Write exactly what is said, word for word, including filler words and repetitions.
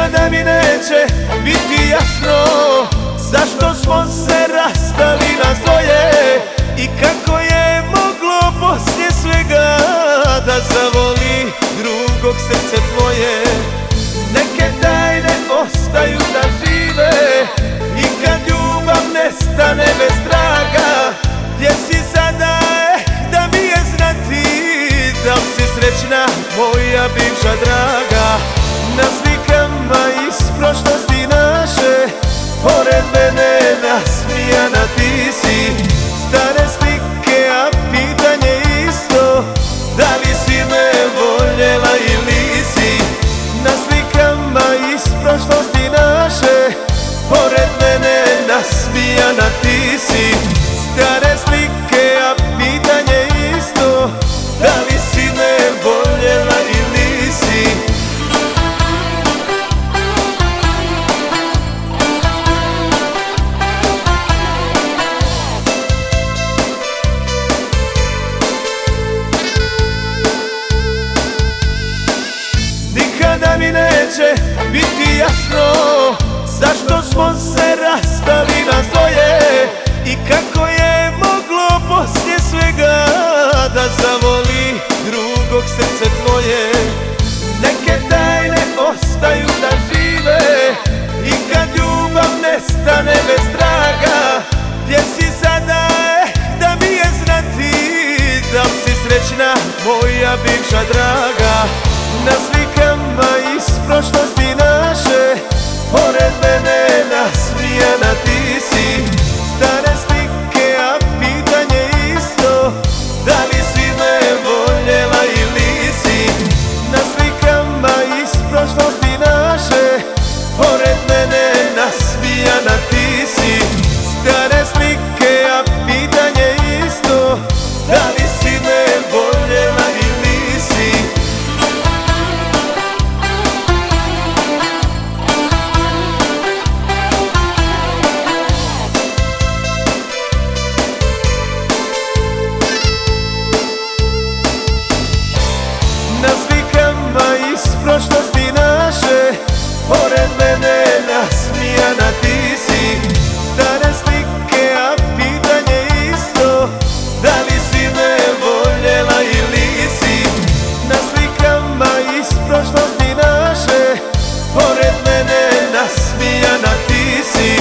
Nikada mi neće biti jasno zašto smo se rastali nas dvoje i kako je moglo poslije svega da zavoli drugog srce tvoje. Neke tajne ostaju da žive i kad ljubav nestane bez traga, gdje si sada, eh, da mi je znati da li si srećna moja bivša draga. Na slikama iz prošlosti naše, pored mene nasmijana ti si. Stare slike, a pitanje isto, da li si me voljela ili si. Na slikama iz prošlosti naše, pored mene nasmijana ti si. Stare slike, a pitanje isto, da li si me voljela ili si. Nikada mi neće biti jasno zašto smo se rastali nas dvoje i kako je moglo poslije svega da zavoli drugog srce tvoje. Neke tajne ostaju da žive i kad ljubav nestane bez traga, gdje si sada, eh, da mi je znati da li si srećna moja bivša draga. Na slikama iz prošlosti naše, pored mene nasmijana ti si. Stare slike, a pitanje isto, da li si me voljela ili si. Na slikama iz prošlosti naše, pored mene nasmijana ti si. Stare slike, a pitanje isto, da li si me voljela ili si. Na slikama iz prošlosti naše, pored mene nasmijana ti si. Stare slike, a pitanje isto, da li si me voljela ili si. Na slikama iz prošlosti naše, pored mene nasmijana ti si.